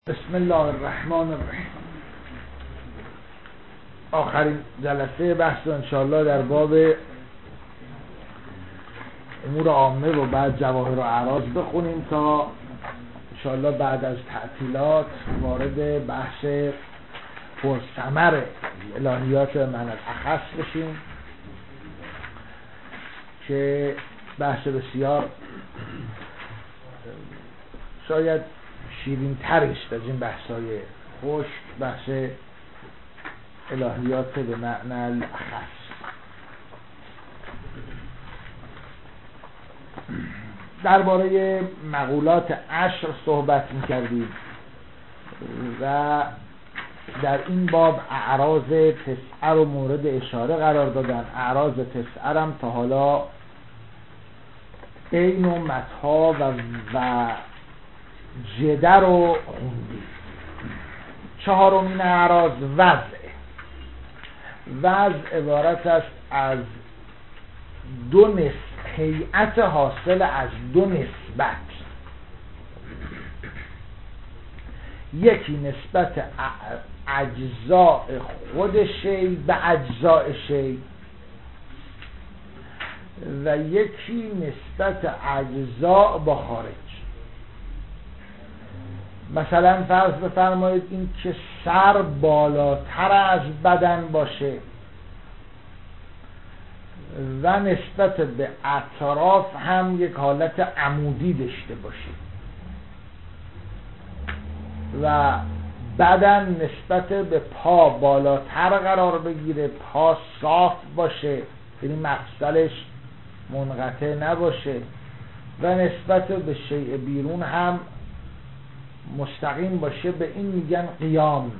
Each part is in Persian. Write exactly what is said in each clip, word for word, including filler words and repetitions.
بسم الله الرحمن الرحیم. آخرین جلسه بحث رو انشاءالله در باب امور عامه و بعد جواهر و اعراض بخونیم تا انشاءالله بعد از تعطیلات وارد بحث پرثمر الهیات من الاخص بشیم که بحث بسیار شاید شیرین ترش از این بحثای خشک، بحث الهیات به معنی الاخص. درباره مقولات عشر صحبت می‌کردیم و در این باب اعراض تسعه رو مورد اشاره قرار دادن. اعراض تسعه هم تا حالا عین و متها و و جده رو خوندیم. چهارمین اعراض وضع. وضع عبارت است از دو نسبت، هیئت حاصل از دو نسبت. یکی نسبت اجزاء خود شی به اجزاء شی و یکی نسبت اجزاء با خارج. مثلا فرض بفرمایید این که سر بالاتر از بدن باشه و نسبت به اطراف هم یک حالت عمودی داشته باشه و بدن نسبت به پا بالاتر قرار بگیره، پا صاف باشه یعنی مفصلش منقطع نباشه و نسبت به شیء بیرون هم مستقیم باشه. به این میگن قیام.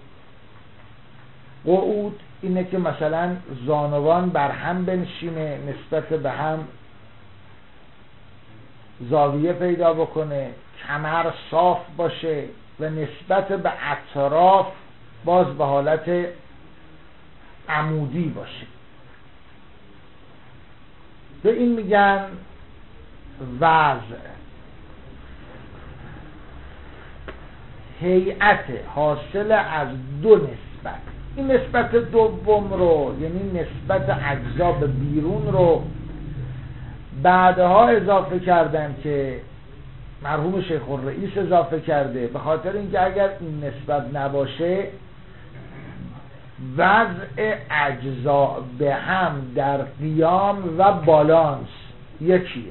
قعود اینه که مثلا زانوان بر هم بنشینه، نسبت به هم زاویه پیدا بکنه، کمر صاف باشه و نسبت به اطراف باز به حالت عمودی باشه. به این میگن وضع. هیئت حاصل از دو نسبت. این نسبت دوم رو یعنی نسبت اجزا به بیرون رو بعدها اضافه کردن که مرحوم شیخ الرئیس اضافه کرده، به خاطر اینکه اگر این نسبت نباشه وضع اجزا به هم در قیام و بالانس یکیه.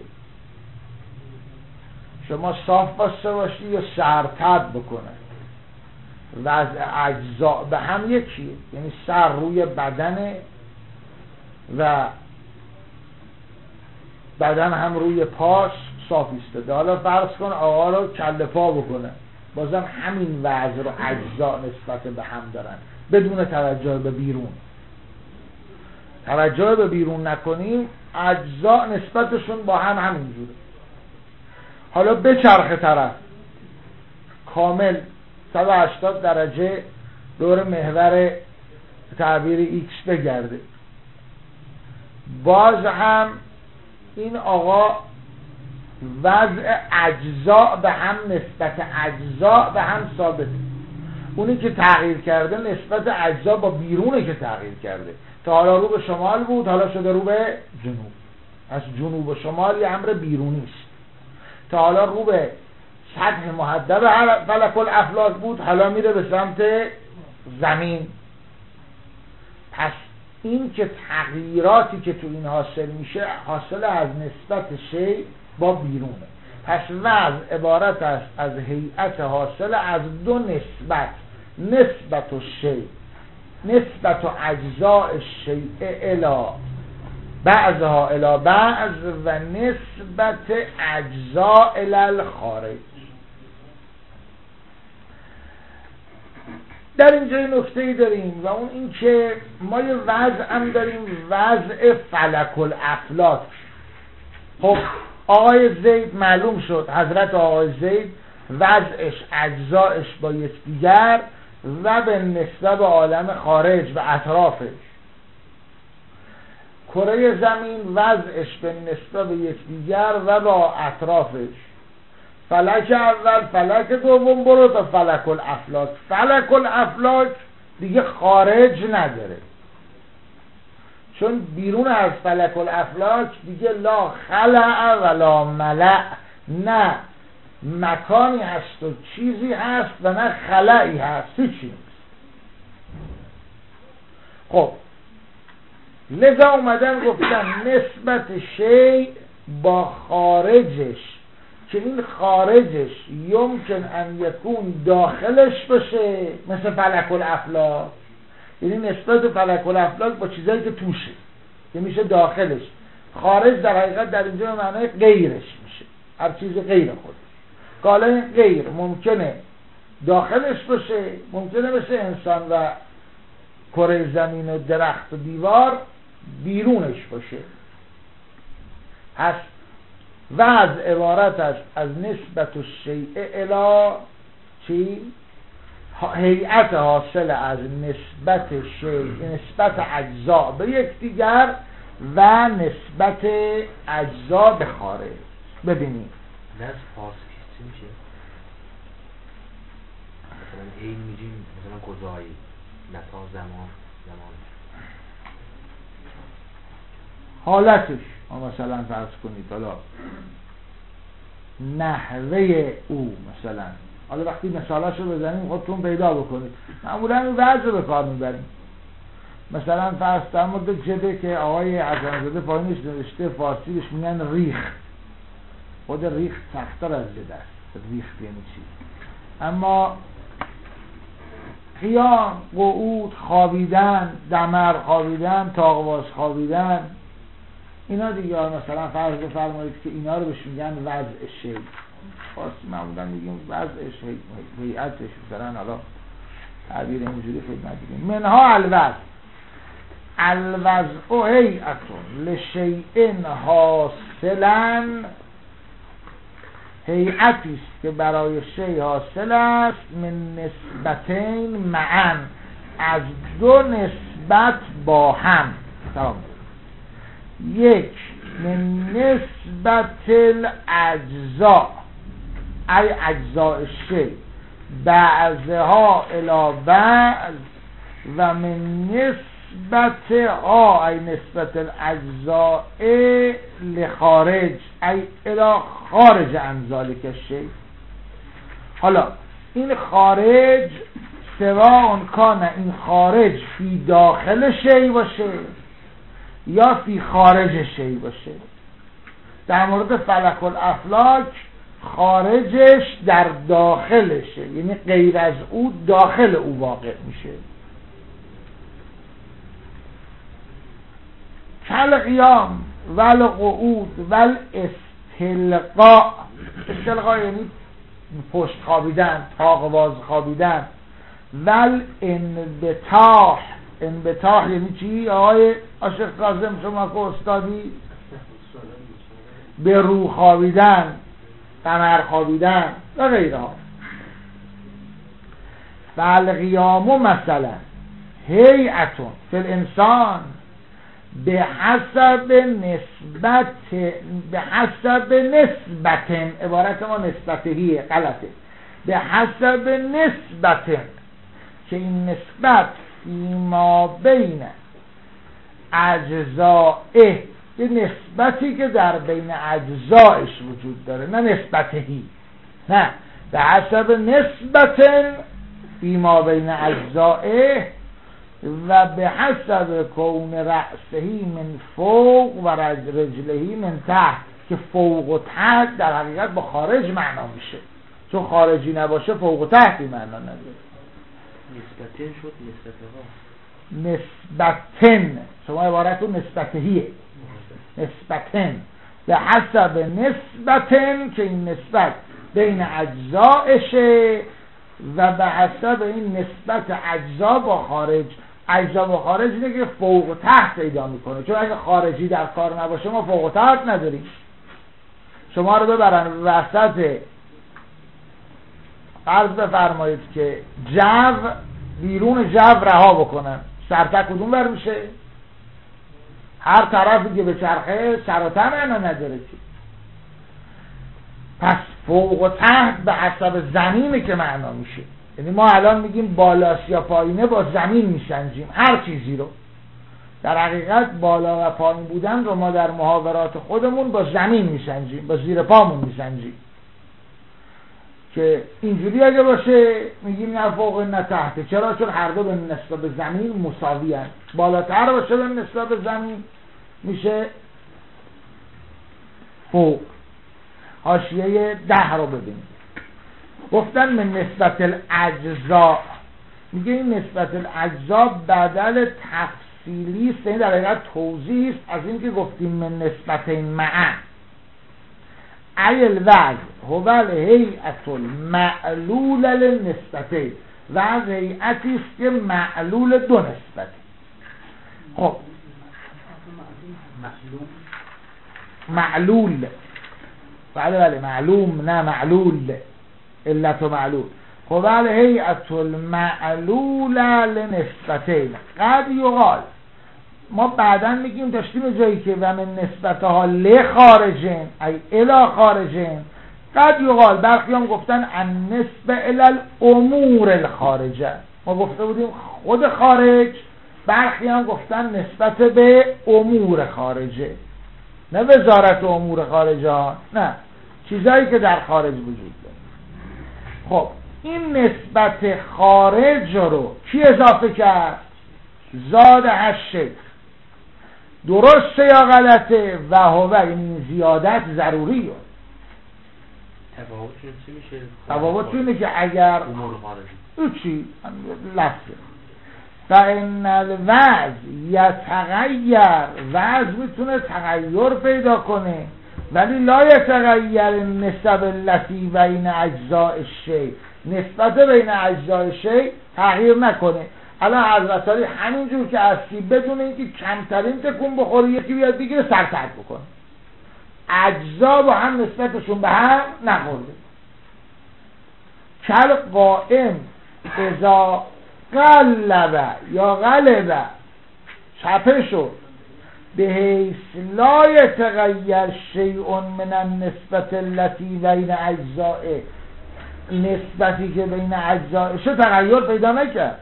شما صاف بسته باشی یا سرتب بکنه، وضع اجزا به هم یکیه، یعنی سر روی بدنه و بدن هم روی پاش صاف ایستاده. حالا فرض کن آقا رو کله پا بکنه، بازم همین وضع رو اجزا نسبت به هم دارن بدون توجه به بیرون. توجه به بیرون نکنیم اجزا نسبتشون با هم همینجوره. حالا به چرخ طرف کامل صد و هشتاد درجه دور محور تعبیر ایکس بگرده، باز هم این آقا وضع اجزا به هم نسبت اجزا به هم ثابته. اونی که تغییر کرده نسبت اجزا با بیرونه که تغییر کرده. تا حالا رو به شمال بود، حالا شده رو به جنوب. از جنوب و شمال یه امر بیرونی است. تا حالا رو به سطح محدب فلک الافلاک بود، حالا میره به سمت زمین. پس این که تغییراتی که تو این حاصل میشه حاصل از نسبت شی با بیرونه. پس وضع عبارت است از هیئت حاصل از دو نسبت، نسبت و شی، نسبت و اجزاء شیء الی بعضها الی بعض و نسبت اجزاء الی الخارج. در اینجا این نکته‌ای داریم و اون این که ما یه وضع هم داریم، وضع فلک الافلاک. خب آقای زید معلوم شد، حضرت آقای زید وضعش اجزایش با یکدیگر و به نسبت عالم خارج و اطرافش. کره زمین وضعش به نسبت به یکدیگر و با اطرافش. فلک اول فلک دوم برو تا فلک الافلاک. فلک الافلاک دیگه خارج نداره، چون بیرون از فلک الافلاک دیگه لا خلع ولا ملع، نه مکانی هست و چیزی هست و نه خلعی هست، هیچی نیست. خب لذا اومدن گفتن نسبت شیء با خارجش، که این خارجش یمکن ان یکون داخلش باشه مثل فلک الافلاک، یعنی نسبت فلک الافلاک با چیزایی که توشه که میشه داخلش. خارج در حقیقت در اینجا به معنای غیرش میشه، هر چیز غیر خودش. حالا این غیر ممکنه داخلش باشه، ممکنه مثل انسان و کره زمین و درخت و دیوار بیرونش باشه. پس وضع عبارت است از نسبت الشیء الی چی؟ هیئت حاصل از نسبت شیء، نسبت اجزا به یکدیگر و نسبت اجزا به خارج. ببینید نسب فارسی چی میشه؟ مثلا این میگیم مثلا گذاری نتا زمان زمان حالتش، مثلا فرض کنید حالا نحوه او، مثلا حالا وقتی مثالاشو بزنیم خودتون پیدا بکنید. معمولا این وضع به کار میبریم. مثلا فرض در مورد جبه که آقای عزمزاده پایینش نوشته فارسی بهش میگن ریخ. خود ریخ سخت‌تر از جده است. ریخ یعنی چی؟ اما قیام، قعود، خوابیدن، دمر خوابیدن، تاقواز خوابیدن، اینا دیگه مثلا فرض بفرمایید که اینا رو بهش میگن وضع شیء. فارسی معمولا میگیم وضع شیء، هیئتش، مثلا حالا تعبیر اینجوری خدمت میگیم. منها الوضع، الوضع هیئتون لشیء حاصلا، هیئتی است که برای شیء حاصل است من نسبتین معا، از دو نسبت با هم. تمام. یک من نسبت الاجزاء ای اجزاء شیء بعضها الی بعض و من نسبت ها ای نسبت الاجزاء لخارج ای الی خارج عن ذلک الشیء. حالا این خارج سواء کان این خارج فی داخل شیء باشه یا فی خارج شیء باشه. در مورد فلک الافلاک خارجش در داخلشه، یعنی غیر از او داخل او واقع میشه. کل قیام ول قعود ول استلقاء. استلقاء یعنی پشت خوابیدن، تاقواز خوابیدن. ول انبطاح، انبطاح یعنی چی؟ آقای عاشق کاظم شما که استادی، به رو خوابیدن، قمر خوابیدن و غیرها. فالقیام مثلا هیئتون فی الانسان به حسب نسبت، به حسب نسبت، عبارت ما نسبتهیه غلطه، به حسب نسبت که این نسبت فیما بین اجزائه، یه نسبتی که در بین اجزایش وجود داره، نه نسبتهی، نه به حسب نسبت فیما بین اجزائه و به حسب کون رأسهی من فوق و رجلهی من تحت، که فوق و تحت در حقیقت با خارج معنا میشه، چون خارجی نباشه فوق و تحتی معنا نداره. نسبتین شد نسبته ها، نسبتن شما عبارتون نسبتهیه، نسبتن به حسب نسبتن که این نسبت بین اجزایشه و به حسب این نسبت اجزا با خارج. اجزا با خارج اینه که فوق و تحت پیدا میکنه، چون اگه خارجی در کار نباشه ما فوق و تحت نداریم. شما رو ببرن وسط، فرض بفرمایید که جو بیرون جو رها بکنن، سرتا کدوم بر میشه؟ هر طرفی که به چرخه سر و ته معنا نداره که. پس فوق و تحت به حسب زمینه که معنا میشه. یعنی ما الان میگیم بالاست یا پایینه با زمین میسنجیم هر چیزی رو. در حقیقت بالا و پایین بودن رو ما در محاورات خودمون با زمین میسنجیم، با زیر پامون میسنجیم. که اینجوری اگه باشه میگیم نه فوق نه تحت. چرا؟ چون هر دو به نسبت به زمین مساوی هست. بالاتر باشه به نسبت به زمین میشه فوق. حاشیه ده رو ببینید. گفتن من نسبت الاجزاء، میگه این نسبت الاجزاء بدل تفصیلی است، این در حقیقت توضیح است از این که گفتیم من نسبت معا ای الوضع هو الهیئت المعلول للنسبتین. وضع هیئتی است که معلول دو نسبت. خب معلول، بله بله معلوم نه معلول، علت و معلول. خب الهیئت المعلول لنسبتین قد یقال، ما بعدا میگیم داشتیم جایی که و من نسبتها لخارجین ای الی خارجین قد یقال، برخی هم گفتن ان نسبه الی الامور الخارجه، ما گفته بودیم خود خارج، برخی هم گفتن نسبت به امور خارجه، نه وزارت امور خارجه ها، نه چیزایی که در خارج وجود داره. خب این نسبت خارج رو کی اضافه کرد؟ زاد هشت. درسته یا غلطه؟ و هو، این زیادت ضروریه. تفاوتش چی میشه؟ تفاوت اینه که اگر امور خارجی او چی لفظه فإن الوضع یتغیر، وضع میتونه تغییر پیدا کنه ولی لا یتغیر نسب التی بین اجزاء الشیء، نسبت بین اجزاء شیء تغییر نکنه. الان حضرت علی همینجور که هستی بدون اینکه کمترین تکون بخوری یکی بیاد بگیره سر ترک بکنه، اجزا با هم نسبتشون به هم نخورده. کل قائم اذا قلب یا غلب چپه شد به حیث لا یتغیر شیء من النسبت التي بین اجزاء، نسبتی که بین اجزایش تغییر پیدا نکرد.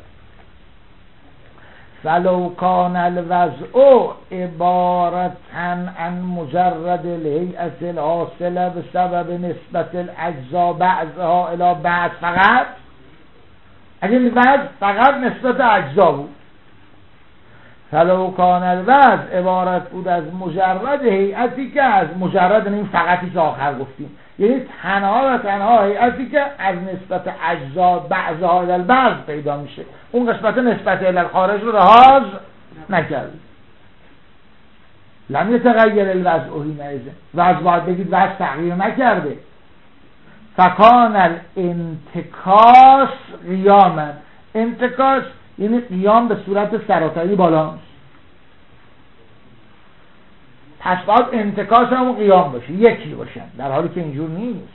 فلو کان الوضع عبارتن عن مجرد الهیئت الحاصله بسبب نسبت الاجزاء بعضها الى بعض، فقط اگه این وضع فقط نسبت اجزا بود، فلو کان الوضع عبارت بود از مجرد هیئتی که از مجرد این فقطی که آخر گفتیم، یعنی تنها و تنها هیئتی که از نسبت اجزا بعضها الی البعض پیدا میشه، اون قسمت نسبت الی الخارج رو رهاز نکرد. لم یتغیر الوضع حینئذ، وضع باید بگید وضع تغییر نکرده. فکان الانتکاس قیاما، انتکاس یعنی قیام به صورت سراتری بالا، پس باید انتکاس هم قیام باشه، یکی باشن، در حالی که اینجور نیست.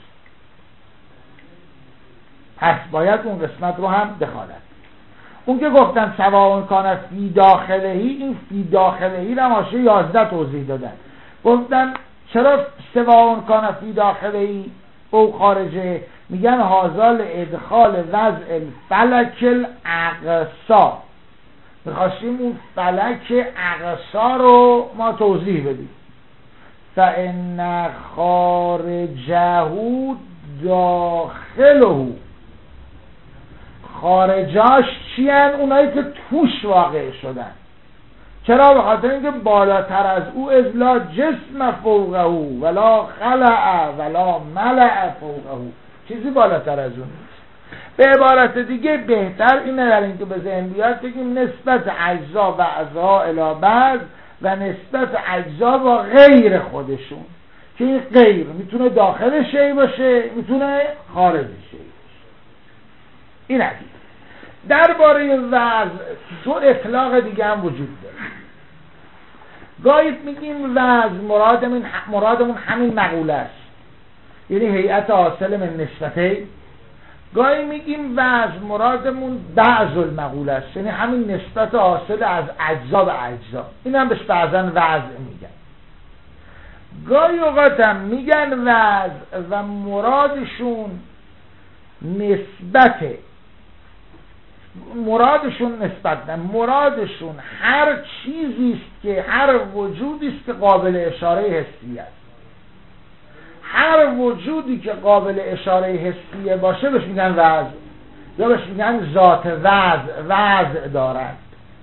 پس باید اون قسمت رو هم دخالت. اون که گفتن سواء کان فی داخلهی، این فی داخلهی رو ماشه یازده توضیح دادن. گفتن چرا سواء کان فی داخلهی او خارجه؟ میگن حاضر ادخال وضع الفلک الاقصا، میخواستیم اون فلک اقصا رو ما توضیح بدیم. فإن خارجه داخله، خارجاش چی هن؟ اونایی که توش واقع شدن. چرا؟ به خاطر اینکه بالاتر از او از لا جسم فوقه ولا خلع ولا ملع فوقه، چیزی بالاتر از اون نیست. به عبارت دیگه بهتر اینه در اینکه به ذهن بیاد بگیم نسبت اجزا و اعضا الی بعض و نسبت اجزا با غیر خودشون، که این غیر میتونه داخل شی باشه میتونه خارج شی باشه. این حدیث درباره وضع دو اطلاق دیگه هم وجود داره. گاهی میگیم وضع مرادمون مرادمون همین مقوله است، یعنی هیئت حاصل من نسبتین. گاهی میگیم وضع مرادمون بعض المقوله است، یعنی همین نسبت حاصل از اجزا به اجزا. این هم بهش بعضا وضع میگن. گاهی اوقات هم میگن وضع و مرادشون نسبته، مرادشون نسبت نه، مرادشون هر چیزی است که هر وجودی است که قابل اشاره حسی است. هر وجودی که قابل اشاره حسیه باشه بهش میگن وضع، یا بهش میگن ذات وضع، وضع دارد.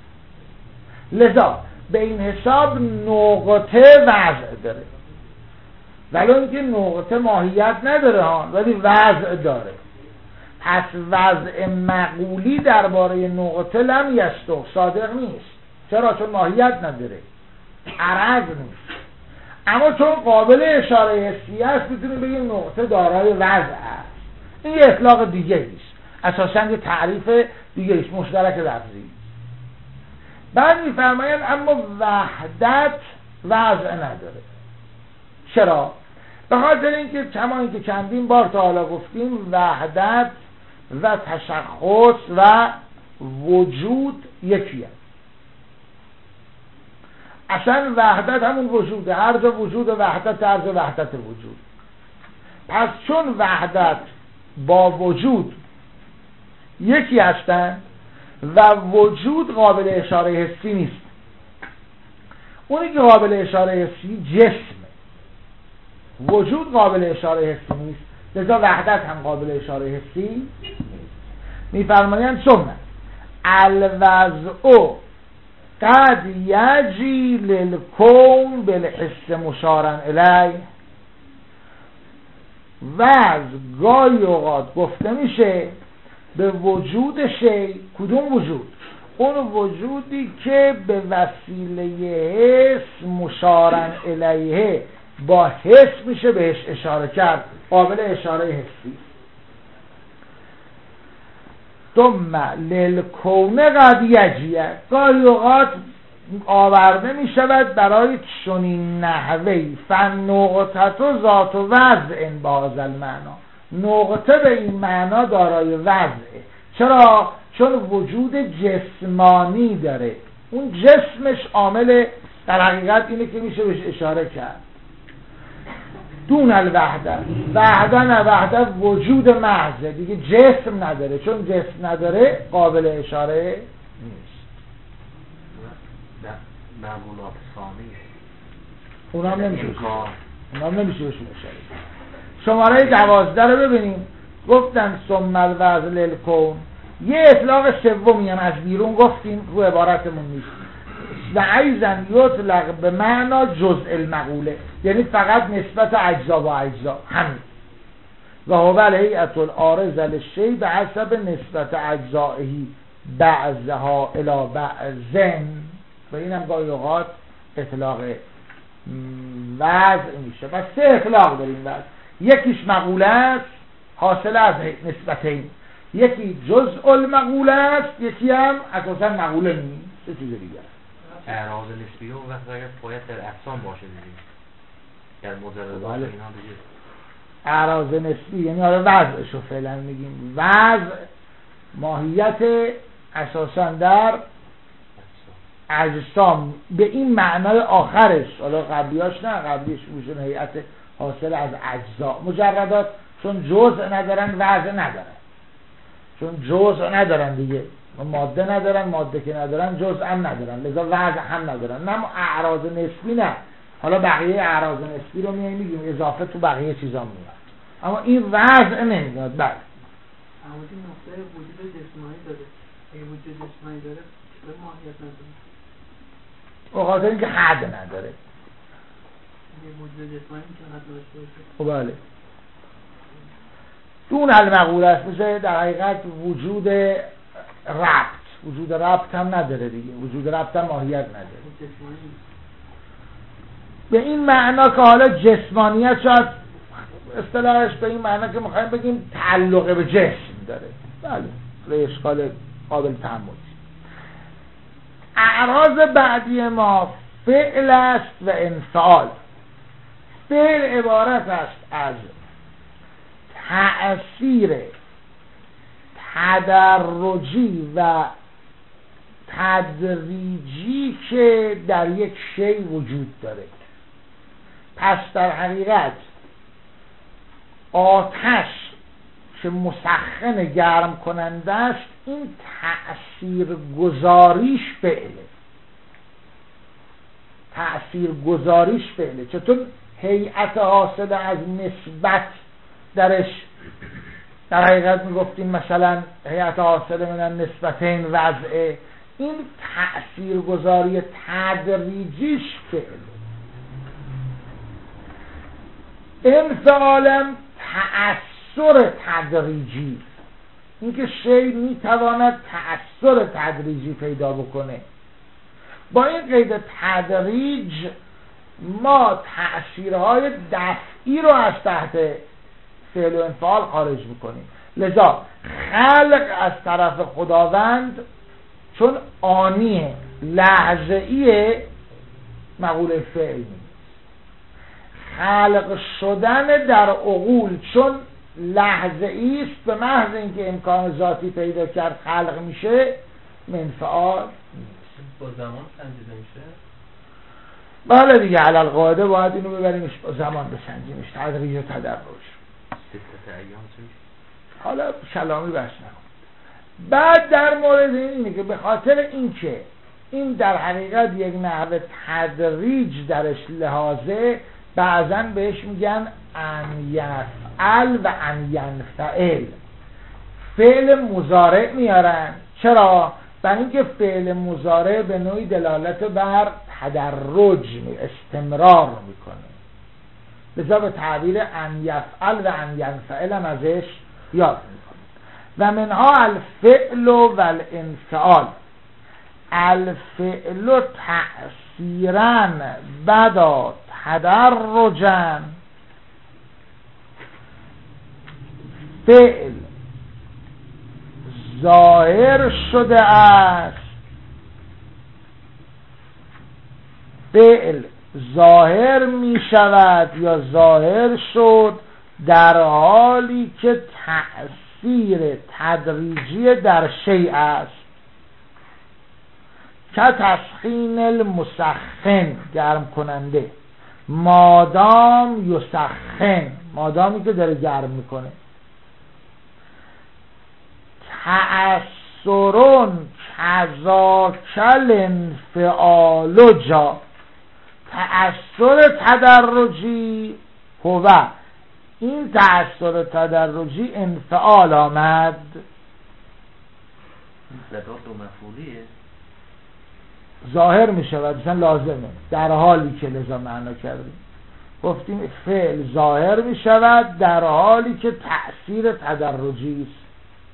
لذا به این حساب نقطه وضع داره، ولی اینکه نقطه ماهیت نداره ها، ولی وضع داره. پس وضع مقولی درباره نقطه لم یستق، صادق نیست. چرا؟ چون ماهیت نداره، عرض نیست. اما چون قابل اشاره حسی است میتونیم بگیم نقطه دارای وضع است. این یه اطلاق دیگه ایست، اساساً یه تعریف دیگه ایست، مشترک لفظی. بعد میفرمایند اما وحدت وضع نداره. چرا؟ به خاطر اینکه کما اینکه چندین بار تا حالا گفتیم وحدت و تشخص و وجود یکی هست. اصلا وحدت همون وجوده، هر جا وجود وحدت هر جا وحدت وجود. پس چون وحدت با وجود یکی هستند و وجود قابل اشاره حسی نیست، اونی که قابل اشاره حسی جسمه، وجود قابل اشاره حسی نیست، لذا وحدت هم قابل اشاره حسی نیست. میفرمایند ثم الوضع قد یجی للکون بالحس مشارا الیه. وضع گاهی اوقات گفته میشه به وجود شی. کدوم وجود؟ اون وجودی که به وسیله حس مشارا الیه، با حس میشه بهش اشاره کرد، قابل اشاره حسی. ثم للکون قد یجیه، گاهی اوقات آورده می شود برای چنین نحوی فالنقطة و ذات و وضع بهذا المعنا. نقطه به این معنا دارای وضعه. چرا؟ چون وجود جسمانی داره، اون جسمش عامل در حقیقت اینه که میشه بهش اشاره کرد. دون الوحدت، وحدت نه، وحدت وجود محضه دیگه، جسم نداره. چون جسم نداره قابل اشاره نیست. مقولات ثانی اونام نمیشه اونام نمیشه بهشون اشاره. شماره دوازده رو ببینیم. گفتن ثم الوضع للکون، یه اطلاق سومی هم از بیرون گفتیم، رو عبارتمون نیست. و ایضا یطلق به معنا جزء المقوله، یعنی فقط نسبت اجزا با اجزا، همین. و هو الهیئة العارضة للشیء به حسب نسبت اجزائهی بعضها الی بعضن. و اینم گاهی اوقات اطلاق وضع میشه. و سه اطلاق داریم وضع. یکیش مقوله است حاصل از نسبتین، یکی جزء المقوله است، یکی هم اساسا مقوله نیست، چه چیز دیگه. اعراض نسبی و وقتی باید در اقسام باشه دیگه، در مجردات اینا دیگه. اعراض نسبی یعنی حالا وضعش رو فعلا میگیم. وضع ماهیت اساسا در اجسام به این معنای آخرش، حالا قبلیاش نه، قبلیش میشون هیئت حاصل از اجزا. مجردات چون جزء ندارن وضع ندارن، چون جزء ندارن دیگه، ماده ندارن، ماده که ندارن جزء هم ندارن، لذا وضع هم ندارن. نه اعراض نسبی نه. حالا بقیه اعراض نسبی رو میایم میگیم، اضافه تو بقیه چیزا میاد، اما این وضع نمیاد. بله اما این نقطه وجود جسمانی داره، اگه وجود جسمانی داره چطور ماهیت نداره؟ به خاطر اینکه حد نداره. اگه وجود جسمانی میتونه حد داشته باشه. خب بله، دون المقوله است. میشه در حقیقت وجود ربط، وجود ربط هم نداره دیگه، وجود ربط هم ماهیت نداره. به این معنا که حالا جسمانیت شاید اصطلاحش به این معنا که میخوایم بگیم تعلق به جسم داره. بله، اشکال قابل تحمل. اعراض بعدی ما فعل است و انفعال. فعل عبارت است از تأثیر تدرجی و تدریجی که در یک شی وجود داره. پس در حقیقت آتش که مسخن گرم کننده است، این تأثیر گذاریش فعله، تأثیر گذاریش فعله. چطور هیئت حاصل از نسبت درش در حقیقت میگفتیم مثلا هیئت حاصل من نسبتین وضعه، این تأثیر گذاری تدریجیش فعله. انفعالم تأثیر تدریجی، اینکه شی میتواند تأثیر تدریجی پیدا بکنه. با این قید تدریج ما تأثیرهای دفعی رو از تحت فعل و انفعال خارج میکنیم. لذا خلق از طرف خداوند چون آنیه، لحظه‌ایه، مقوله فعل نیست. خلق شدن در عقول چون لحظه‌ای است، به محض اینکه امکان ذاتی پیدا کرد خلق میشه، منفعال نیست. با زمان سنجیده میشه؟ بله دیگه، علی القاعده باید اینو ببریمش با زمان بسنجیمش، تدریج و تدرج. حالا کلامی بحث نکن. بعد در مورد اینه که به خاطر اینکه این در حقیقت یک نحو تدریج درش لحاظه، بعضا بهش میگن ان یفعل و ان ینفعل. فعل مضارع میارن. چرا؟ برای اینکه فعل مضارع به نوعی دلالت بر تدرج، استمرار میکنه. لذا به تعبیر ان یفعل و ان ینفعل هم ازش یاد میکنه. و منها الفعل و الانفعال. الفعل تأثیرا بدا تدرجا، فعل ظاهر شده است، فعل ظاهر می شود یا ظاهر شد در حالی که تأثیر تدریجی در شیء است، که تسخین المسخن، گرم کننده، مادام یسخن، مادامی که داره گرم میکنه. تأثرون کذاکل انفعال جا، تأثر تدرجی هو، این تأثر تدرجی انفعال آمد. زداد دو مفعولیه، ظاهر می شود، مثلا لازمه، در حالی که لذا معنا کردیم، گفتیم فعل ظاهر می شود در حالی که تأثیر تدرجی است.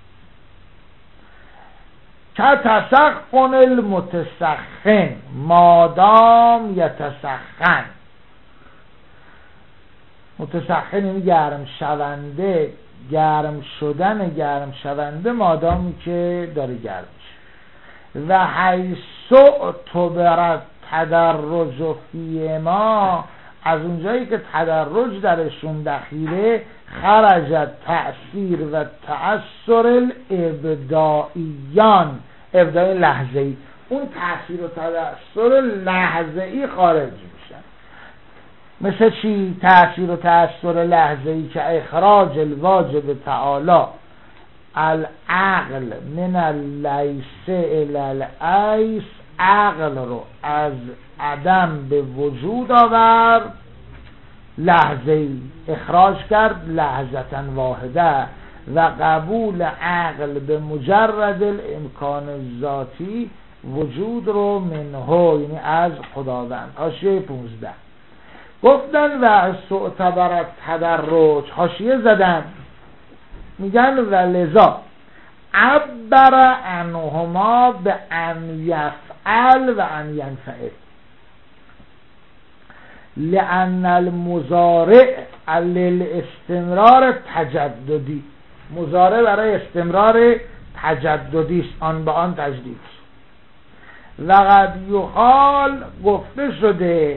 که تسخن المتسخن مادام یتسخن، متسخن این گرم شونده، گرم شدن گرم شونده مادامی که داره گرم میشه. و حیث اعتبر تدرج فی ما، از اونجایی که تدرج درشون دخیله، خرجت تأثیر و تأثیر الابداعیان، ابداعی لحظه‌ای، اون تأثیر و تأثیر لحظه‌ای خارج میشن. مثل چی؟ تأثیر و تأثیر لحظه‌ای که اخراج الواجب تعالی العقل من اللیس الی الایس، عقل رو از عدم به وجود آورد، لحظه‌ای اخراج کرد، لحظةً واحده. و قبول عقل به مجرد الامکان ذاتی وجود رو منه، یعنی از خداوند. حاشیه پونزده گفتن و سعتبرت تدرج، حاشیه زدن میگن و لذا عبر عنهما به ان یفعل و ان ینفعل، لأن المضارع للاستمرار تجددی، مضارع برای استمرار تجددی است، آن به آن تجدید. و قد یقال، گفته شده،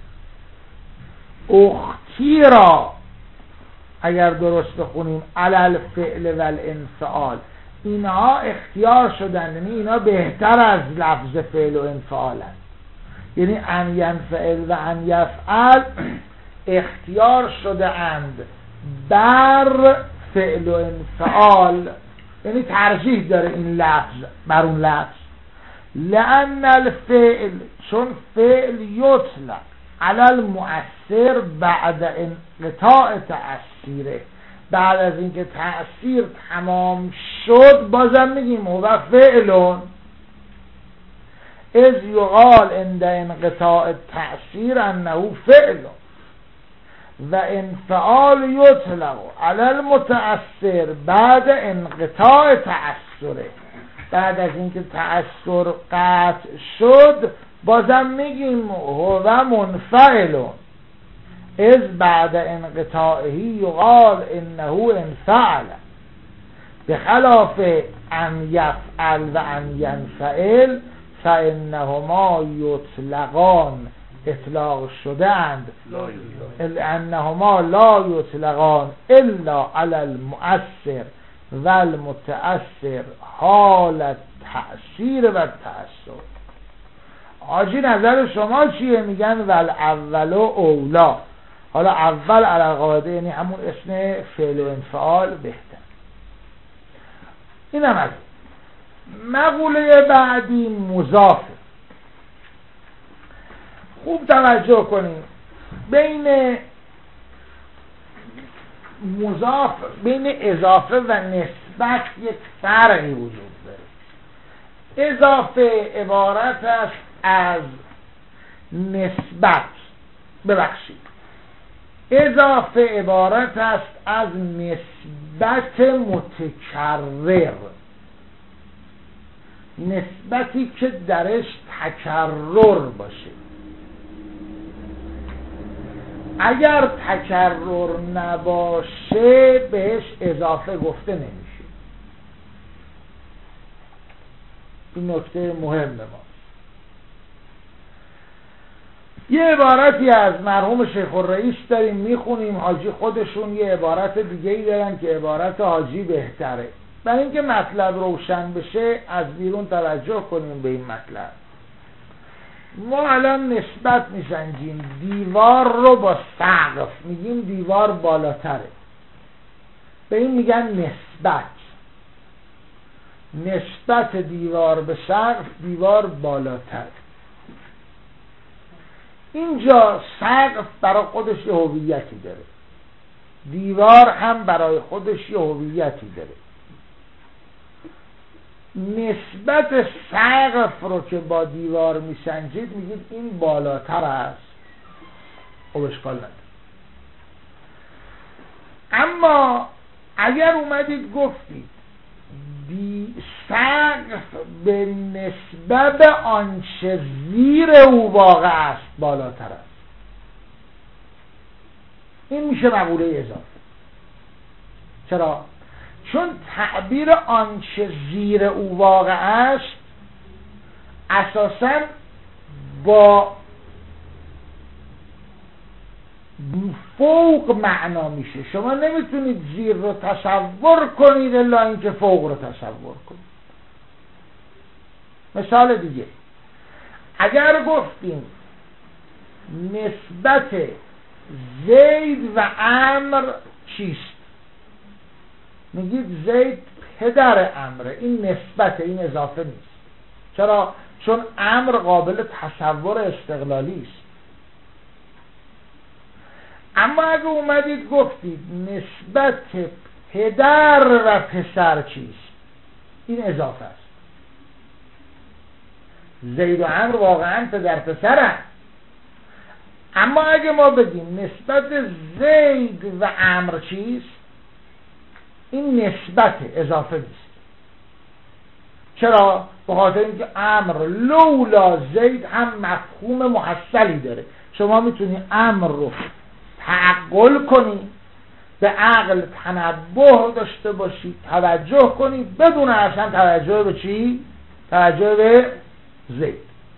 اختی را، اگر درست بخونیم، علی الفعل و الانفعال، اینها اختیار شدن، یعنی اینها بهتر از لفظ فعل و انفعالن. یعنی ان ینفعل و ان یفعل اختیار شده اند بر فعل و انفعال، یعنی ترجیح داره این لفظ بر اون لفظ. لأن الفعل، چون فعل یطلق علی المؤثر بعد انقطاع تأثیره، بعد از اینکه تأثیر تمام شد بازم میگیم هو فعلون، اذ یقال عند انقطاع تأثیر انه فعلون و انفعال یطلق علی المتأثر بعد انقطاع تأثیره، بعد از اینکه تأثیر قطع شد بازم میگیم هو منفعلون، اذ بعد انقطاعه یقال انه انفعل، بخلاف ان یفعل و ان ینفعل فانهما یطلقان، اطلاق شده اند، انهما لا یطلقان الا علی المؤثر و المتأثر حال تأثیر و تأثیر. حاجی نظر شما چیه؟ میگن ول اول و اولا. حالا اول علی قاعده یعنی همون اسم فعل و انفعال بهتر. اینم از مقوله بعدی مضافه. خوب توجه کنید، بین مضاف، بین اضافه و نسبت یک فرقی وجود داره. اضافه عبارت است از نسبت، ببخشید اضافه عبارت است از نسبت متکرر، نسبتی که درش تکرر باشه. اگر تکرر نباشه بهش اضافه گفته نمیشه. این نکته مهم ما. یه عبارتی از مرحوم شیخ الرئیس داریم میخونیم، حاجی خودشون یه عبارت دیگه‌ای دارن که عبارت حاجی بهتره. برای اینکه مطلب روشن بشه از بیرون توجه کنیم به این مطلب. ما الان نسبت میسنجیم دیوار رو با سقف، میگیم دیوار بالاتره، به این میگن نسبت. نسبت دیوار به سقف، دیوار بالاتر. اینجا سقف برای خودش یه هویتی داره، دیوار هم برای خودش یه هویتی داره. نسبت سقف رو که با دیوار میسنجید میگید این بالاتر است، خب اشکال نداره. اما اگر اومدید گفتید دی سقف به نسبت آنچه زیر او واقع است بالاتر است، این میشه مقوله اضافه. چرا؟ چون تعبیر آنچه زیر او واقع است اساساً با فوق معنا میشه. شما نمیتونید زیر رو تصور کنید الا اینکه فوق رو تصور کنید. مثال دیگه، اگر گفتیم نسبت زید و عمر چیست، میگید زید پدر عمره، این نسبت، این اضافه نیست. چرا؟ چون عمر قابل تصور استقلالی است. اما اگه اومدید گفتید نسبت پدر و پسر چیست، این اضافه است. زید و عمر واقعا پدر پسرن، اما اگه ما بگیم نسبت زید و عمر چیست، این نسبت اضافه نیست. چرا؟ به خاطر اینکه امر لولا زید هم مفهوم محصلی داره. شما میتونی امر رو تعقل کنی، به عقل تنبه داشته باشی، توجه کنی بدون اصلا توجه به چی؟ توجه به زید.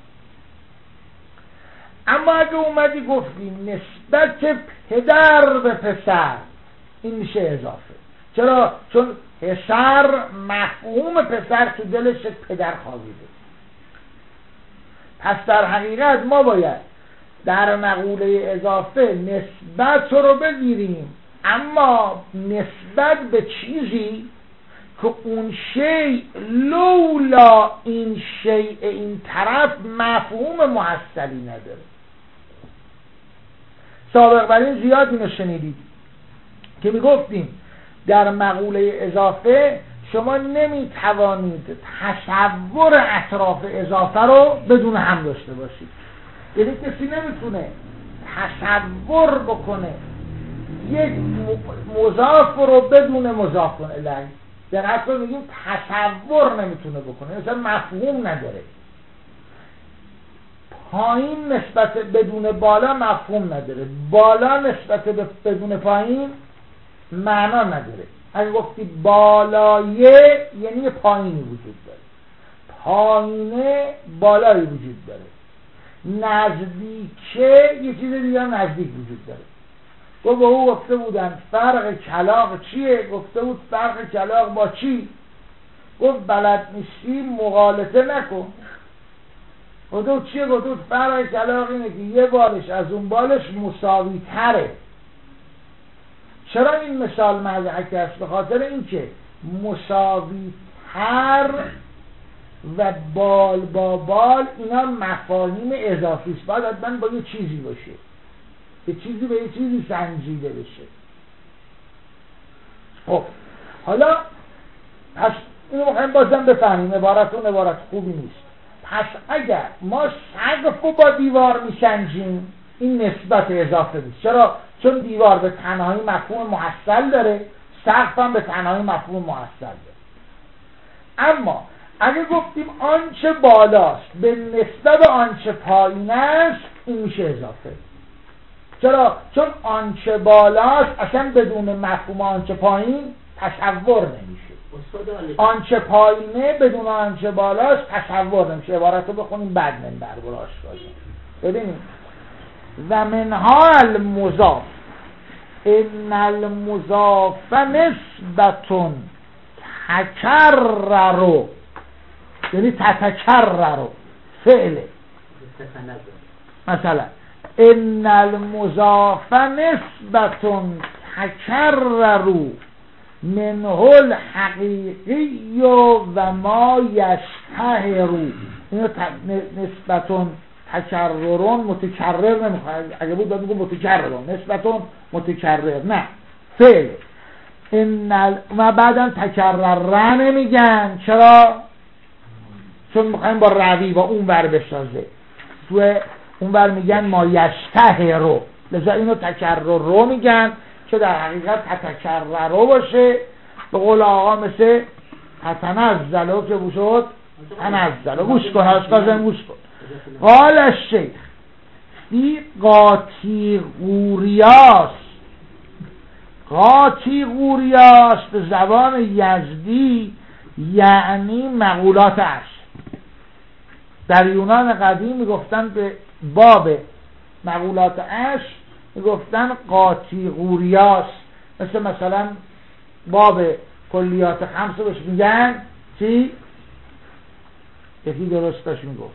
اما اگه اومدی گفتی نسبت پدر به پسر، این میشه اضافه. چرا؟ چون پسر مفهوم پسر تو دلش پدر خوابیده. پس در حقیقت ما باید در مقوله اضافه نسبت رو بگیریم، اما نسبت به چیزی که اون شیء لولا این شیء این طرف مفهوم محصلی نداره. سابق بر این زیاد اینو شنیدید که میگفتیم در مقوله اضافه شما نمیتوانید تصور اطراف اضافه رو بدون هم داشته باشید. یعنی کسی نمیتونه تصور بکنه یک مضاف رو بدون مضاف الیه. در اصل میگیم تصور نمیتونه بکنه، مثلا مفهوم نداره. پایین نسبت بدون بالا مفهوم نداره، بالا نسبت بدون پایین معنا نداره. اگه گفتی بالایه یعنی پایینی وجود داره، پایینه بالایی وجود داره، نزدیکه یه چیز دیگه نزدیک وجود داره. گفت به او گفته بودن فرق کلاغ چیه؟ گفته بود فرق کلاغ با چی؟ گفت بلد نیستی مغالطه نکن. گفته بود چیه؟ گفته بود فرق کلاغ اینه که یه بالش از اون بالش مساوی تره. چرا این مثال مضحک است؟ به خاطر اینکه مساوی تر و بال با بال اینا مفاهیم اضافی است، باید حتما با یه چیزی باشه، یه چیزی به یه چیزی سنجیده بشه. خب حالا پس اینو میخوایم بازم بفهمیم، عبارتون عبارت خوبی نیست. پس اگر ما سقف رو با دیوار میسنجیم این نسبت اضافه نیست. چرا؟ چون دیوار به تنهایی مفهوم محصل داره، سقف هم به تنهایی مفهوم محصل داره. اما اگه گفتیم آنچه بالاست به نسبت آنچه پایین است، این میشه اضافه. چرا؟ چون آنچه بالاست اصلا بدون مفهوم آنچه پایین تصور نمیشه. آنچه پایینه بدون آنچه بالاست تصور نمیشه. عبارت رو بخونیم بعد من بربراش باشیم. ببینیم و منها المضاف ان المضاف نسبتون تکرر، یعنی تتکرر فعله. مثلا ان المضاف نسبتون تکرر منه الحقیقی و ما یشتهر. اینو نسبتون تکررون متکرر نمیخواد، اگه بود باید بگم متکررون، نسبتون متکرر نه فعل. ان و بعدم تکرر نمیگن. چرا؟ چون میخوایم با روی با اون ور بسازه، تو اون ور میگن ما یشتهر رو، لذا اینو تکرر رو میگن که در حقیقت تکرر رو باشه. به قول آقا مثل تنزلو که بوشد تنزلو. گوش کن هاشقازم گوش کن. قال الشیخ فی قاطیغوریاس. قاطیغوریاس به زبان یزدی یعنی مقولات عشر. در یونان قدیم میگفتن به باب مقولات عشر میگفتن قاطیغوریاس. مثل مثلا باب کلیات خمس رو بهش میگن چی؟ یکی درستش میگفت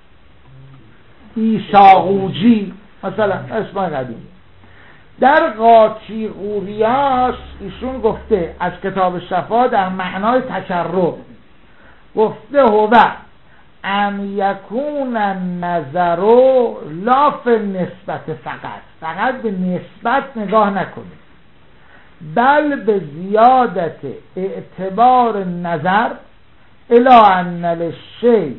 ایساقوجی مثلا اسم قدیم. در قاطیغوریاس ایشون گفته از کتاب شفا در معنای تکرر گفته هو ان یکون النظر لا فی النسبت فقط، فقط به نسبت نگاه نکنید، بل به زیادت اعتبار نظر الی ان للشیء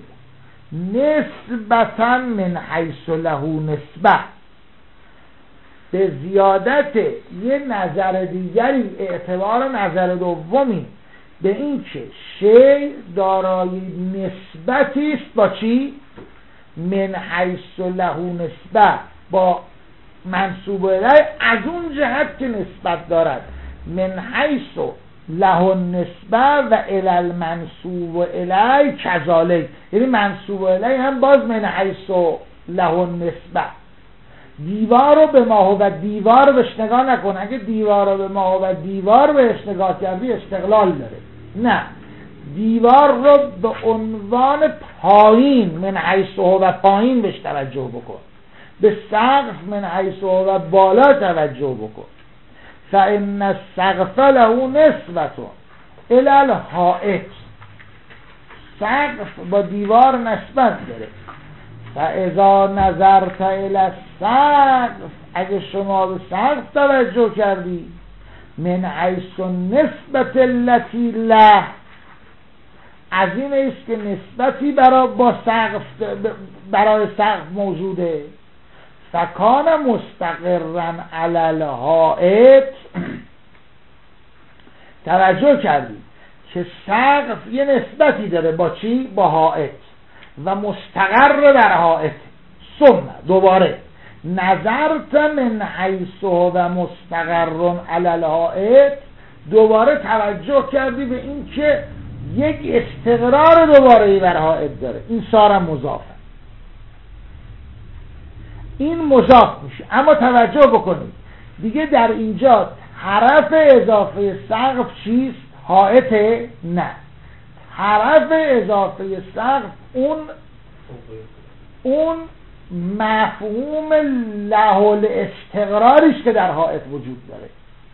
نسبتا من حیث له نسبه. به زیادت یه نظر دیگری، اعتبار نظر دومی به این که شیء دارای نسبتی است با چی؟ من حیث له نسبه، با منصوب الیه از اون جهت که نسبت دارد. من حیث له نسبه و الی المنصوب الیه کذالک، یعنی منصوب الیه هم باز من حیث له نسبه. دیوار رو به ما و دیوار بهش نگاه نکن. اگه دیوار رو به ما و دیوار بهش نگاه کردی استقلال داره. نه، دیوار رو به عنوان پایین من حیث و پایین بهش توجه بکن. به سقف من حیث و بالا توجه بکن. فإن السقف له نسبة الی الحائط، سقف با دیوار نسبت داره. فاذا نظرت الی السقف، اگه شما به سقف توجه کردی، من حیث نسبت التي له، از این است که نسبتی برای با سقف برای سقف موجوده، فکان مستقرا علی الحائط، توجه کردی که سقف یه نسبتی داره با چی؟ با حائط، و مستقر در حائط. ثم دوباره نظرت من حیث و مستقر علی الحائط، دوباره توجه کردی به این که یک استقرار دوباره بر حائط داره. این سارم مضافه، این مضاف میشه. اما توجه بکنید دیگه در اینجا حرف اضافه سقف چیست؟ حائطه؟ نه، حرف اضافه سقف اون اون مفهوم له الاستقراریش که در حائط وجود داره.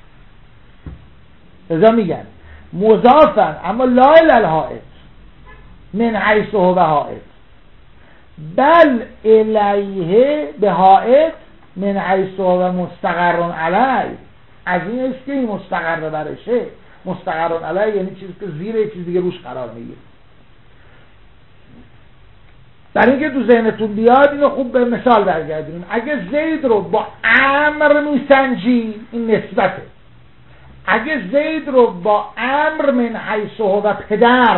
ازا میگن مضافن اما لا الی الحائط من حیث هو حائط، بل الیه به حائط من حیث هو مستقر علیه. از این است که این مستقر برشه. مستقر علیه یعنی چیزی که زیر یک چیز دیگه روش قرار میگیره. برای اینکه تو ذهنتون بیاد اینو خوب به مثال برگردونیم. اگه زید رو با امر میسنجی، این نسبته. اگه زید رو با امر من حیث هو پدر،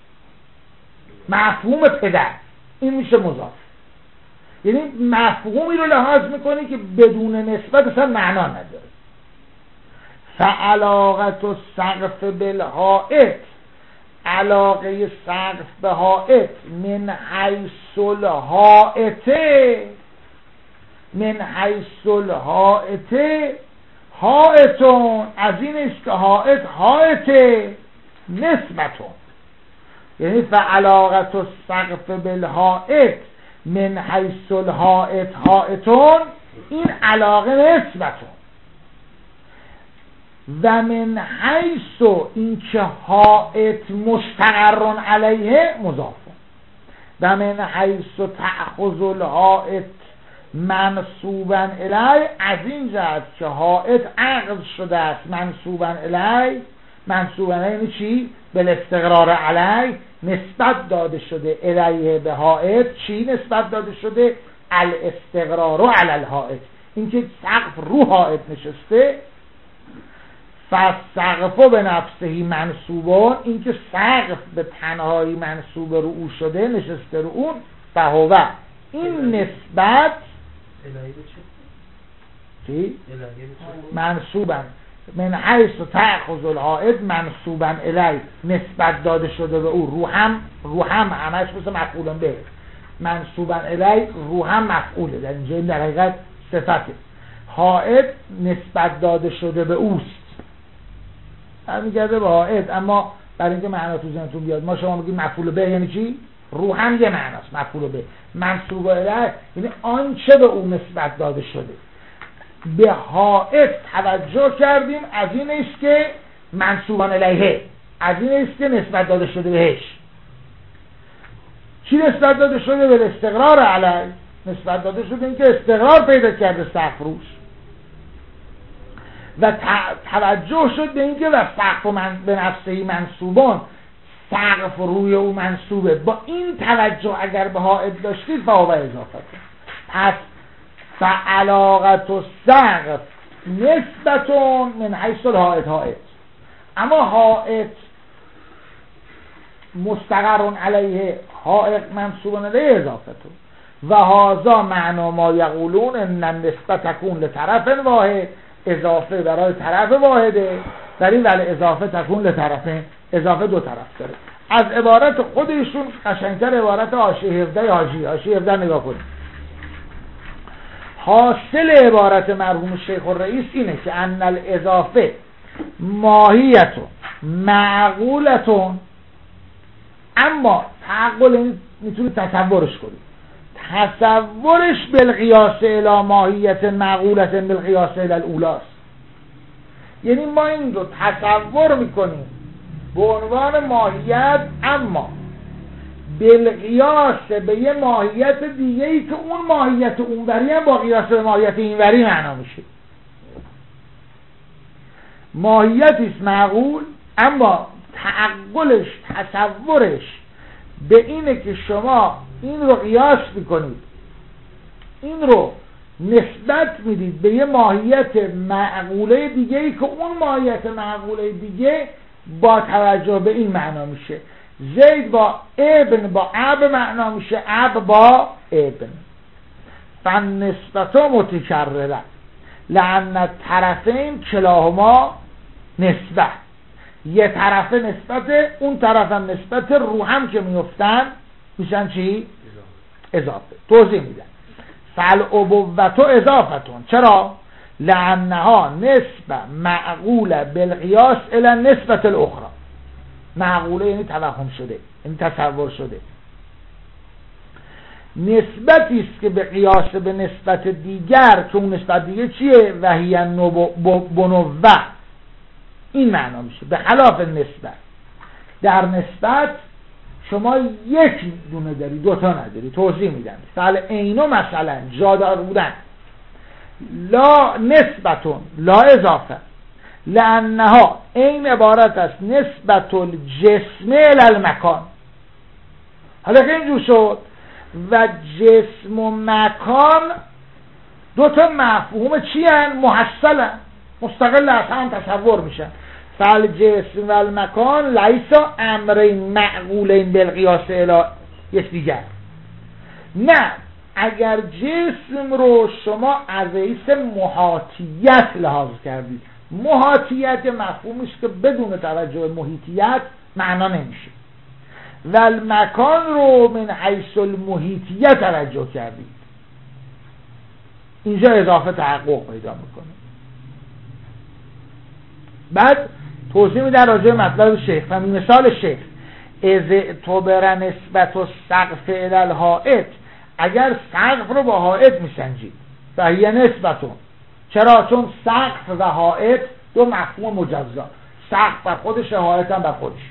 مفهوم پدر، این میشه مضاف. یعنی مفهومی رو لحاظ میکنی که بدون نسبت اصلا معنا نداره. فعلاقت السقف بالحائط، علاقه سقف به حائط، من حیث الحائط، من حیث الحائط حائطون، از این است که حائط حائط نسبتون. یعنی فعلاقت السقف بالحائط من حیث الحائط حائطون، این علاقه نسبتون. و من حیث این که حائط مستقر علیه مضاف، و من حیث تأخذ الحائط منصوبا الی، از این جهت که حائط عقد شده است منصوبا الی. منصوبا الی یعنی چی؟ بالاستقرار علی، نسبت داده شده الیه به حائط. چی نسبت داده شده؟ الاستقرار علی الحائط، این که سقف رو حائط نشسته. فالسقف به نفسه منصوبان، این که سقف به تنهایی منصوب رو او شده، نشسته رو اون. فهو این نسبت چی؟ منصوبا من حیث تأخذ الحائط منصوبا الی، نسبت داده شده به او. رو هم رو هم همش مثل مفعول به، منصوبا الی رو هم مفعوله، در اینجا این در حقیقت صفته. حائط نسبت داده شده به اوست، برمیگرده به حائط. اما برای اینکه معنا تو ذهنتون بیاد، ما شما میگیم مفعول به یعنی چی؟ رو هم یه معناست مفعول به. منصوب الیه یعنی آنچه به او نسبت داده شده. به حائط توجه کردیم، از این است که منصوبان الیه، از این است که نسبت داده شده بهش. چی نسبت داده شده؟ به استقرار علی، نسبت داده شده این که استقرار پیدا کرده سقف روش. و توجه شد به این که و سقف من به نفسه منصوبان، سقف روی او منصوبه. با این توجه اگر به حائط داشتید فهو اضافه. پس فعلاقت السقف نسبتون من حیث الحائط حائط، اما حائط مستقر علیه، حائط منصوب علیه اضافه. و هذا معنا ما یقولون ان النسبت تکون لطرف واحد، اضافه برای طرف واحده، در این ولی اضافه تکون لطرفین، اضافه دو طرف داره. از عبارت خودشون قشنگتر عبارت حاشیه هفده حاشیه حاشیه هفده نگاه کنید. حاصل عبارت مرحوم شیخ الرئیس اینه که ان الاضافه ماهیتون معقولتون، اما تعقل میتونید تصورش کنید، تصورش بالقیاس الی ماهیت معقولت بالقیاس الی الاولاست. یعنی ما این رو تصور میکنیم به عنوان ماهیت، اما بالقیاس به یه ماهیت دیگه ای که اون ماهیت اونوری هم با قیاس به ماهیت اینوری معنا میشه. ماهیتی است معقول، اما تعقلش، تصورش به اینه که شما این رو قیاس میکنید، این رو نسبت میدید به یه ماهیت معقوله دیگه ای که اون ماهیت معقوله دیگه با توجه به این معنا میشه. زید با ابن با اب معنا میشه، اب با ابن. فالنسبت متکرره لأن طرفین کلاهما نسبت، یه طرف نسبت، اون طرف هم نسبت، رو هم که میفتن میشن چی؟ اضافه. توضیح میدن فالابوتو اضافتون. چرا؟ لأنها نسبه معقوله بالقیاس الی نسبت الاخرى. معقوله یعنی توهم شده، یعنی تصور شده. نسبتی است که به قیاس به نسبت دیگر، که اون نسبت دیگه چیه؟ وهی بنوه، این معنا میشه. به خلاف نسبت، در نسبت شما یک دونه داری، دوتا نداری. توضیح میدم. فعل اینو مثلا جادار بودن، لا نسبتون لا اضافه، لانها این عبارت است نسبت الجسم الی المکان. حالا که اینجور شد و جسم و مکان دوتا مفهوم چی هن؟ محصل هن، مستقل از هم تصور میشن. فعل جسم و المکان لیسا امرین معقولین بالقیاس الی یک دیگر. نه، اگر جسم رو شما از حیث محاطیت لحاظ کردید، محاطیت مفهومی است که بدون توجه محیطیت معنا نمیشه، و المکان رو من حیث المحیطیت توجه کردید، اینجا اضافه تحقق پیدا میکنه. بعد توضیح میده راجع مطلب شیخ. و مثال شیخ از تو بر نسبت و سقف الی الحائط، اگر سقف رو با حائط میسنجید فهیه نسبتون. چرا؟ چون سقف و حائط دو مفهوم مجزا، سقف بر خودش، حائط هم بر خودش.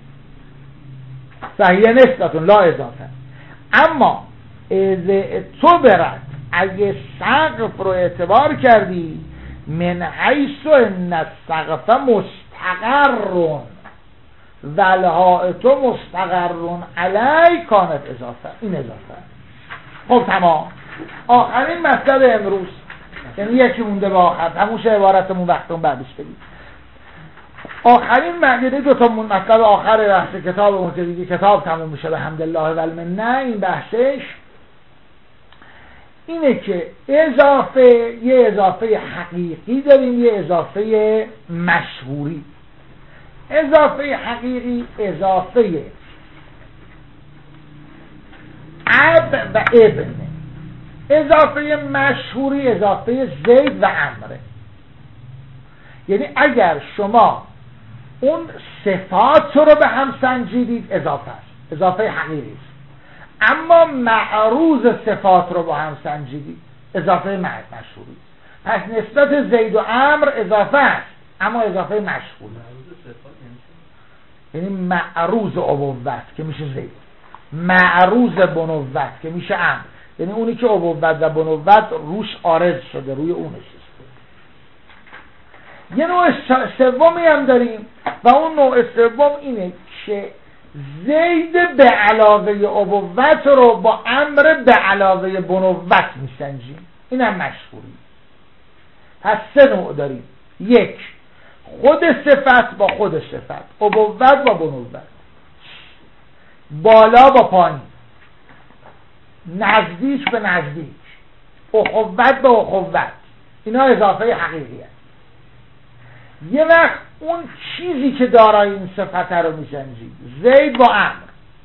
فهیه نسبتون لا اضافه. اما از تو برد، اگه سقف رو اعتبار کردی، من حیث ان السقف مستقرون و الحائط مستقرون علی کانت اضافه. این اضافه. خب تمام. آخرین مطلب امروز، یعنی یکی مونده به آخر، همون عبارتمون وقتمون بعدش بگید. آخرین معنی دو تا مطلب آخر بحث کتاب دیگه، کتاب تموم میشه به حمدالله و المنه. این بحثش اینه که اضافه، یه اضافه حقیقی داریم، یه اضافه مشهوری. اضافه حقیقی اضافه اب و ابن، اضافه مشهوری اضافه زید و عمره. یعنی اگر شما اون صفات رو به هم سنجیدید اضافه است، اضافه حقیقی است. اما معروض صفات رو با هم سنجیدید اضافه مشهوری. پس نسبت زید و عمر اضافه است، اما اضافه مشهوری. یعنی معروض ابوت که میشه زید، معروض بنوت که میشه عمر. یعنی اونی که ابوت و بنوت روش عارض شده، روی اون نشسته. یه نوع سومی هم داریم و اون نوع سوم اینه که زید به علاوه ابوت رو با امر به علاوه بنوت میسنجیم. این هم مشهوری. پس سه نوع داریم. یک، خود صفت با خود صفت، ابوت با بنوت، بالا با پایین، نزدیک به نزدیک، اخوت به اخوت. اینا اضافه حقیقی هست. یه وقت اون چیزی که دارای این صفت رو میسنجید، زید با عمر،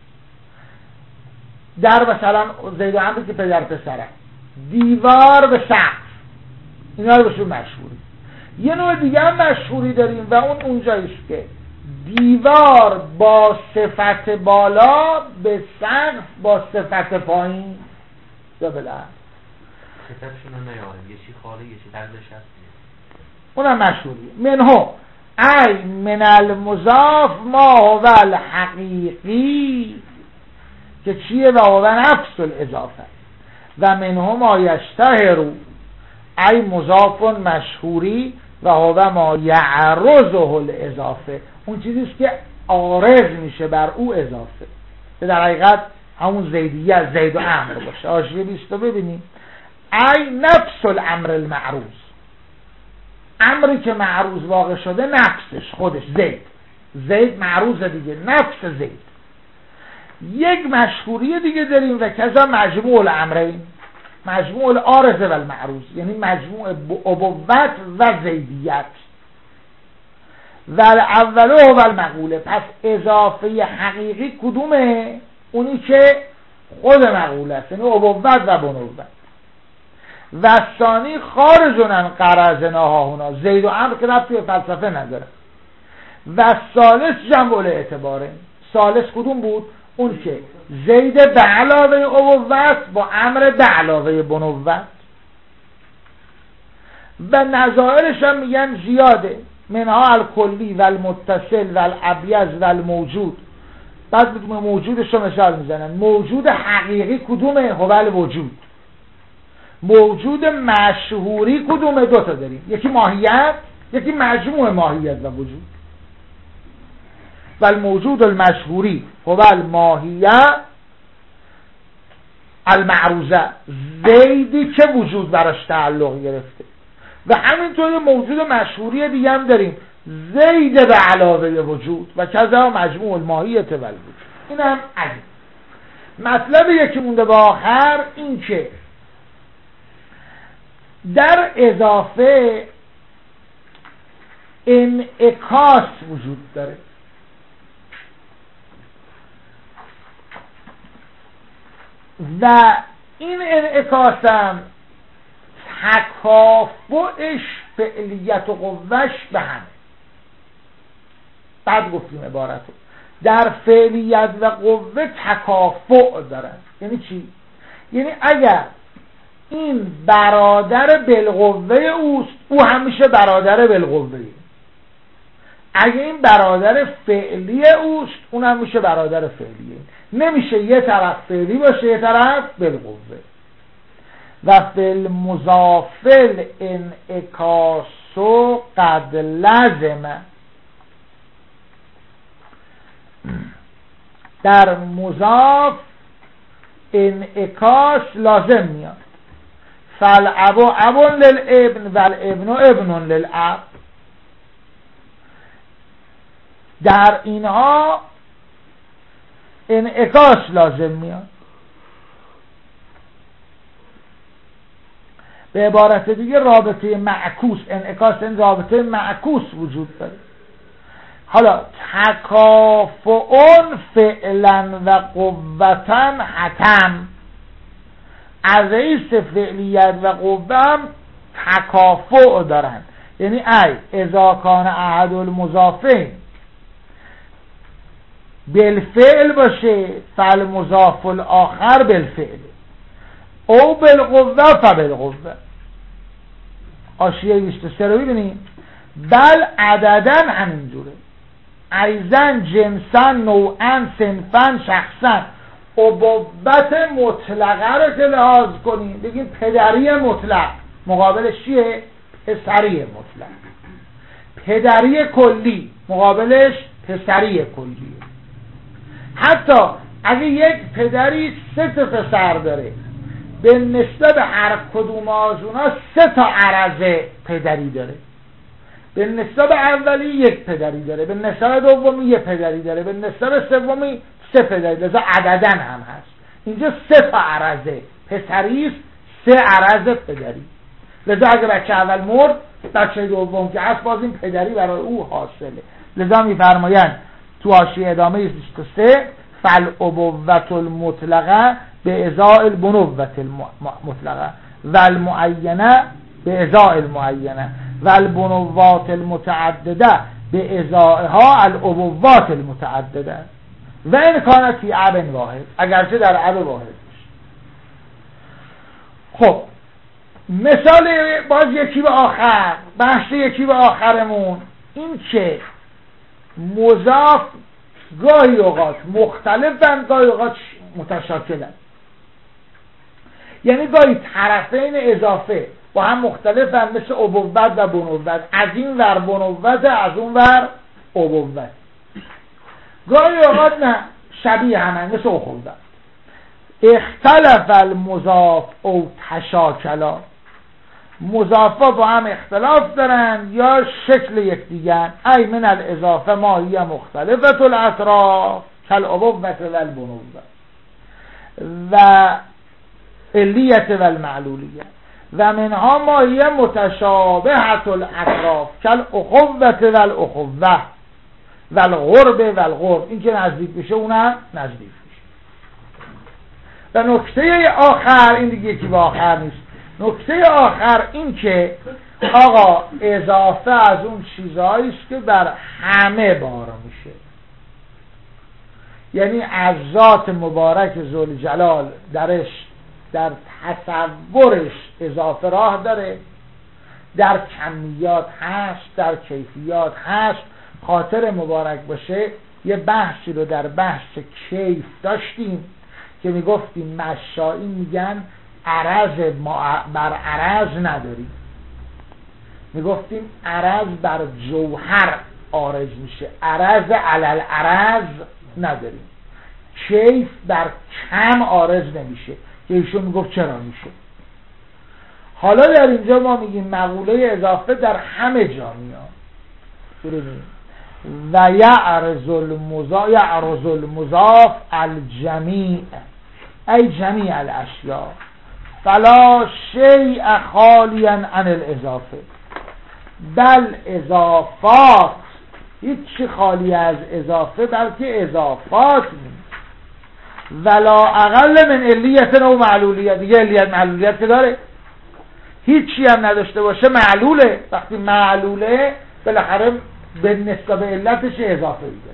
در مثلا زید و عمر که پدر پسره، دیوار به سقف، اینا رو بهشون مشهوری. یه نوع دیگه هم مشهوری داریم و اون اونجاییست که دیوار با صفت بالا به سقف با صفت پایین. بالعقل. ستتشون رو نیاریم، یه چی خاله یه چی دردش هست، اونم مشهوریه. منه ای من المضاف ما هو الحقیقی که چیه و هو نفس الاضافه و منه ما یشتهر ای مضاف مشهوری و هو ما یعرضه الاضافه، اون چیزیست که عارض میشه بر او اضافه، که در حقیقت همون زیدیه از زید و امر باشه. حاشیه بیست رو ببینیم. ای نفس الامر المعروض، امری که معروض واقع شده نفسش خودش زید، زید معروضه دیگه، نفس زید. یک مشهوری دیگه داریم و کذا مجموع الامرین، مجموع العارضه و المعروض، یعنی مجموع ابوت و زیدیت. و اوله و المقوله، پس اضافه حقیقی کدومه؟ اونی که خود مقوله است، یعنی ابوت و بنوت. و ثانی خارجون عن قرضناها هنا، زید و امر که ربطی به فلسفه نداره. و ثالث جمع الاعتباره، ثالث کدوم بود؟ اون که زید به علاوه ابوت با امر به علاوه بنوت. و نظائرش هم میگن زیاده، منها الکلی و المتصل و الابیض و الموجود. بعد موجودش رو مثال میزنن. موجود حقیقی کدومه؟ هو الوجود. موجود مشهوری کدومه؟ دو تا داریم، یکی ماهیت، یکی مجموع ماهیت و وجود. و الموجود المشهوری هو الماهیه المعروضه، زیدی که وجود براش تعلق گرفته. و همینطور موجود مشهوری دیگه هم داریم، زید به علاوه وجود و کذا مجموع الماهیت و الوجود. این هم عجب. مطلب یکی مونده به آخر، این که در اضافه انعکاس وجود داره. و این انعکاس هم تکافؤش فعلیت و قوهش به هم. بعد گفتیم عبارتو در فعلیت و قوه تکافؤ دارن. یعنی چی؟ یعنی اگر این برادر بالقوه اوست، او همیشه برادر بالقوه. اگه این برادر فعلی اوست، اون همیشه برادر فعلیه. نمیشه یه طرف فعلی باشه یه طرف بالقوه. و فی المضافل انعکاسو قد لازمه، در مضاف انعکاس لازم میاد. فالابو ابن للابن والابن ابن للاب، در اینها انعکاس لازم میاد. به عبارت دیگه رابطه معکوس، انعکاس این رابطه معکوس وجود داره. حالا تکافؤن فعلا و قوتن حتم، از ایست فعلیت و قوه هم تکافؤ دارن. یعنی ای اذا کان احد المضافین بالفعل باشه فالمضاف الاخر بالفعل او بالقوه فبالقوه. حاشیه بیست و سه رو ببینیم. بل عددن همینجوره، ایزن جنسن نوعن سنفن شخصن. ابوت مطلقه رو که لحاظ کنیم بگیم پدری مطلق، مقابلش چیه؟ پسری مطلق. پدری کلی مقابلش پسری کلی. حتی اگه یک پدری سه تا پسر داره، به نسبت به هر کدوم از اونا سه تا عرض پدری داره. به نسبت اولی یک پدری داره، به نسبت دومی یک پدری داره، به نسبت سومی سه پدری داره. لذا عددن هم هست. اینجا سه تا عرض پسری است، سه عرض پدری. لذا اگه بچه اول مرد، بچه دوم که هست باز این پدری برای او حاصله. لذا میفرمایند تو حاشیه ادامه بیست و سه فالابوة المطلقه به ازاء البنوة المطلقه و المعینه به ازاء المعینه و البنوات المتعدده به ازائها الابوات المتعدده و این کانت فی اب واحد، اگرچه در اب واحد. خب مثال باز یکی به آخر، بحث یکی به آخرمون این که مضاف گاهی اوقات مختلفن گاهی اوقات متشاکلن، یعنی گاهی طرفین اضافه با هم مختلفن مثل ابوت و بنوت، از این ور بنوت از اون ور ابوت، گاهی اوقات نه شبیه همن مثل اخوت. اختلف المضاف او تشاکلا، مضافا با هم اختلاف دارن یا شکل یکدیگر. ای من الاضافه ما هی مختلفت الاطراف کالابوت و البنوت و علیت و المعلولیت و منها ما هی متشابهت الاطراف کالاخوت و الاخوه و القرب و القرب. این که نزدیک بشه اونم نزدیک بشه. و نکته آخر، این دیگه یکی به آخر نیست، نکته آخر این که آقا اضافه از اون چیزهایی است که بر همه بار میشه، یعنی از ذات مبارک ذوالجلال درش در تصورش اضافه راه داره، در کمیات هست، در کیفیات هست. خاطر مبارک باشه یه بحثی رو در بحث کیف داشتیم که میگفتیم مشایی میگن عرض بر عرض نداریم، میگفتیم عرض بر جوهر عارض میشه، عرض علل عرض نداریم، کیف بر کم عارض نمیشه که ایشون میگفت چرا میشه. حالا در اینجا ما میگیم مقوله اضافه در همه جا میاد و یعرض المضاف یعرض المضاف الجمیع ای جمیع الاشیاء فلا شیء خالیا عن الاضافه بل اضافات، هیچ خالی از اضافه بلکه اضافات نیست. ولا اقل من علیت و معلولیت، دیگه علیت معلولیت که داره، هیچی هم نداشته باشه معلوله. وقتی معلوله بالاخره به نسبت به علتش اضافه ایده.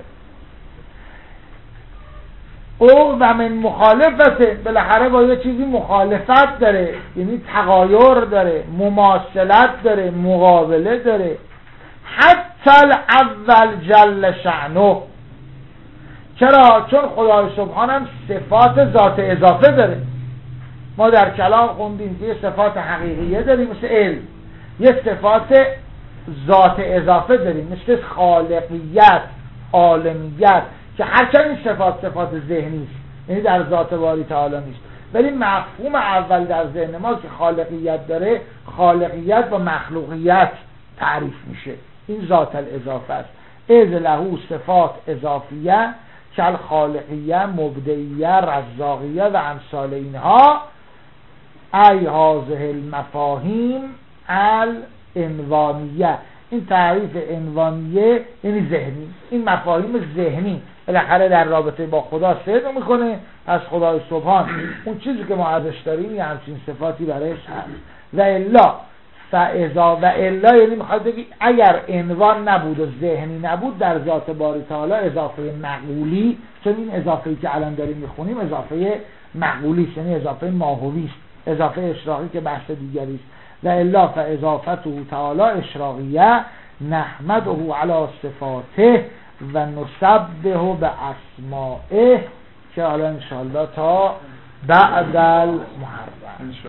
او و من مخالفته، بالاخره با یه چیزی مخالفت داره، یعنی تغایر داره، مماثلت داره، مقابله داره. حتی الاول جل شأنه، چرا؟ چون خدای سبحان هم صفات ذات اضافه داره. ما در کلام خوندیم که یه صفات حقیقیه داریم مثل علم، یه صفات ذات اضافه داریم مثل خالقیت، عالمیت، که هرچند این صفات صفات ذهنی است، یعنی در ذات باری تعالی نیست، ولی مفهوم اول در ذهن ما که خالقیت داره، خالقیت و مخلوقیت تعریف میشه. این ذات الاضافه است. اذ له صفات اضافیه کل خالقیه، مبدعیه، رزاقیه و امثال اینها. ای هذه المفاهیم الانوانیه، این تعریف انوانیه یعنی ذهنی، این مفاهیم ذهنی بالاخره در رابطه با خدا صدق میکنه. پس خدای سبحان اون چیزی که ما ازش داریم یه همچین صفاتی برایش هست. و الا فاذا و الا یعنی میخواد بگی اگر عنوان نبود و ذهنی نبود در ذات باری تعالی اضافه مقولی، چون این اضافه‌ای که الان داریم میخونیم اضافه مقولی است، یعنی اضافه ماهوی است، اضافه اشراقی که بحث دیگری است. و الا فاضافته تعالی اشراقیه نحمده علی صفاته و نسبحه باسمائه، که حالا انشاءالله تا بعد المحرم